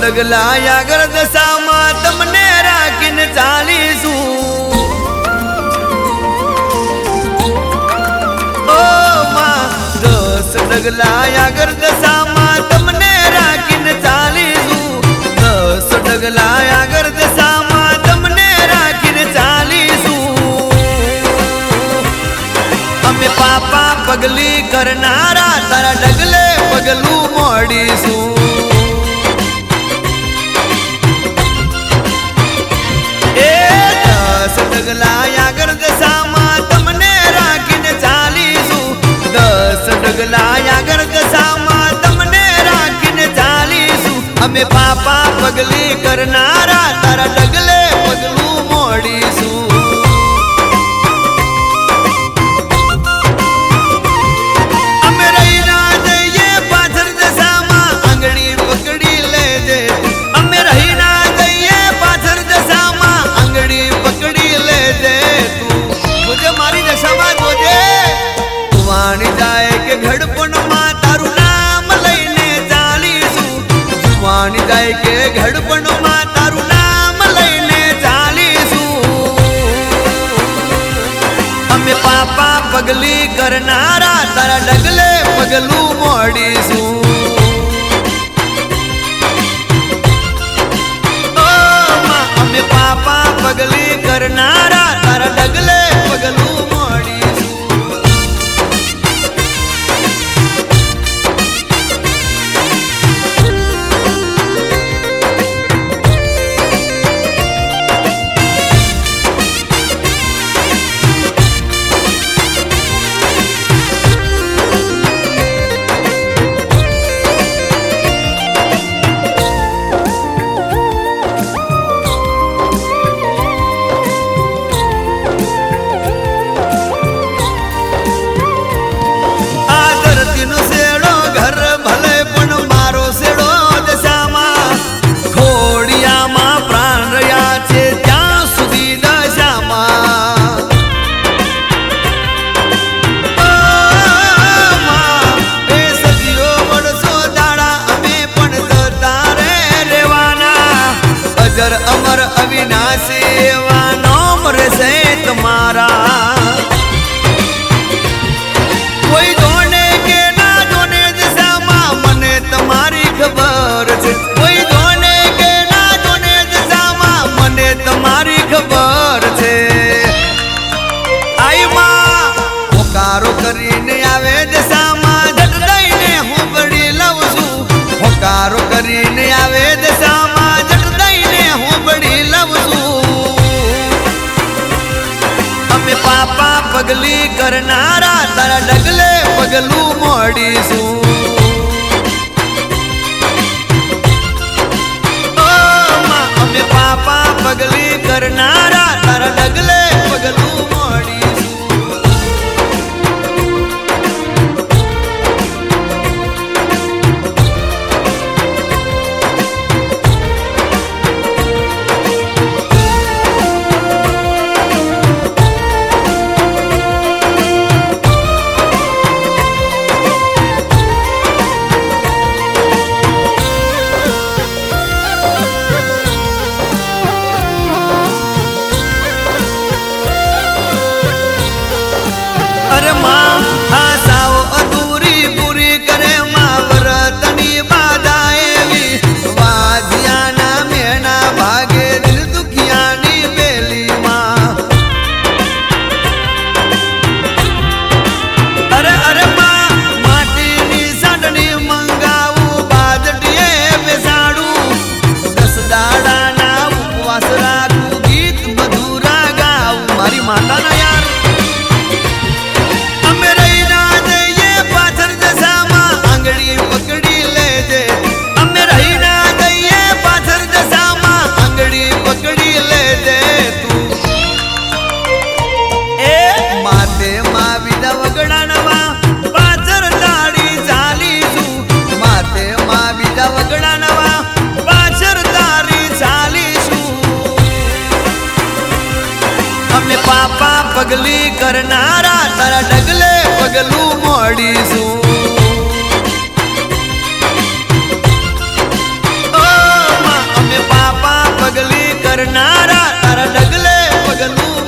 ડગલા આગળ દશામાં તમને રાખીને ચાલીશું ઓ માં 10 ડગલા આગળ દશામાં તમને રાખીને ચાલીશું 10 ડગલા આગળ દશામાં તમને રાખીને ચાલીશું અમે પાપા પગલી કરનારા તારા ડગલે પગલું મોડીશું ડગલા આગળ દશામાં તમને રાખીને ચાલીશું 10 ડગલા આગળ દશામાં તમને રાખીને ચાલીશું અમે પાપા પગલી કરનારા તારા ડગલે પગલું મોડીશું અમે રહી ના જઈએ પાછળ દશામાં આંગળી પકડી લેજે અમે રહી ના જઈએ પાછળ દશામાં આંગળી પકડી લેજે તું મારી દશામાં જોજે વાણી જાય કે ઘડપણમાં તારું નામ લઈને ચાલીશું વાણી જાય કે ઘડપણમાં તારું નામ લઈને ચાલીશું અમે પાપા પગલી કરનારા તારા ડગલે પગલું મોડીશું અમે પાપા પગલી કરનારા તારા ડગલે પગલું મોડીશું अमर अविनाशी एवा नाम रसे तुम्हारा कोई जोने के ना जोने दशाમાં મને તમારી ખબર છે કોઈ જોને કે ના જોને દશામાં મને તમારી ખબર છે આઈ માં હોકારો કરીને આવે દશામાં જટ દઈને હું બડી લઉં છું હોકારો કરીને આવે દશામાં જટ દઈને હું બડી લઉં છું અમે પાપા પગલી કરનારા તારા ડગલે પગલું મોડીશું અમે પાપા પગલી કરનારા તારા ડગલે પગલું મોડીશું પગલી કરનારા તારા ડગલે પગલું મોડીશું પગલી કરનારા તારા ડગલે પગલું